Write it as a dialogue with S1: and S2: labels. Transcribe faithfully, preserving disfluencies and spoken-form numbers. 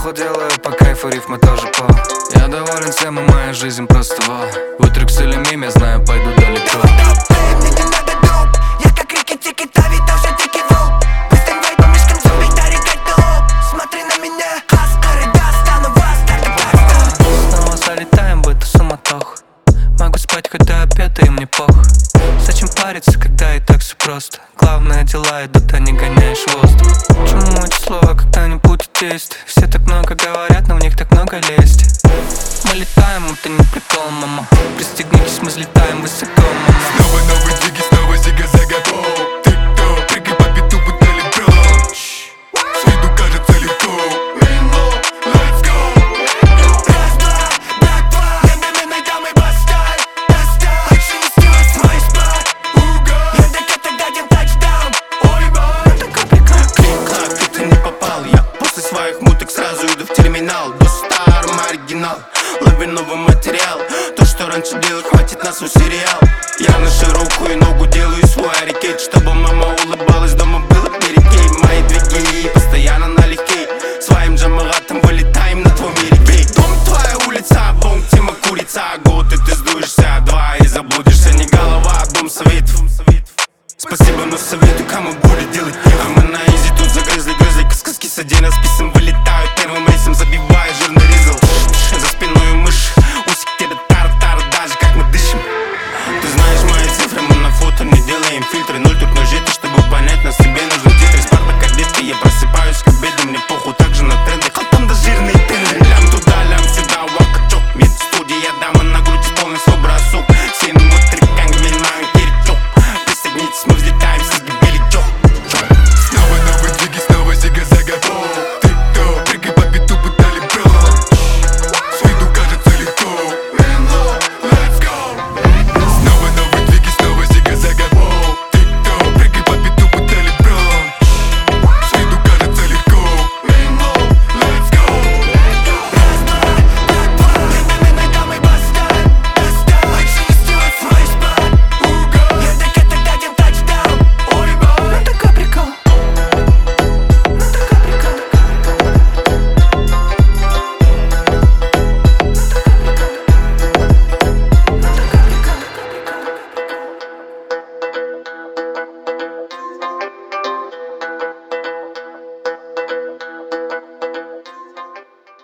S1: Похуй делаю по кайфу, рифмы тоже по. Я доволен всем, и моя жизнь просто во. В Утрекс или мим, я знаю, пойду далеко.
S2: Мне не надо доп, я как реки теки тави, тоже дикий волк. Быстрым вайпом мешком зомби, дари как долг. Смотри на меня, хаскары, да, стану вас, так и баста.
S3: Снова залетаем в эту суматоху. Могу спать хоть до обеда, им не пох. Зачем париться, когда и так все просто? Главное, дела идут, а не гоняешь воздух. Чему эти слова когда-нибудь и действия? Все так много говорят, но в них так много лести. Мы летаем, это не прикол, мама. Пристегнитесь, мы взлетаем высоко, мама.
S4: Снова новый диги, снова зига-зага. Ты кто? Прыгай по биту, бутыли, бро. С виду кажется легко. Let's go.
S2: Раз, два, так, два. Я найдем и бастай, бастай. Больше не стилай свой спад. Я до кота дадим тачдаун. Ой, бой, это копика.
S5: Клик-клак, ты не попал. Я после своих муток сразу иду в терминал. До старым оригинал, лови новый материал. То, что раньше делал, хватит на свой сериал. Я на широкую ногу делаю свой арикет, чтобы мама улыбалась, дома было перекей. Мои двиги постоянно налегке. Своим джамаратом вылетаем на твой мирик. Дом твоя улица, бом, тема курица. Год и ты сдуешься, два и заблудишься. Не голова, а дом советов. Спасибо, но советую, кому будет делать. А мы на изи тут загрызли, грызли. Сказки с один расписан, вылетают первым рейсом, забивают.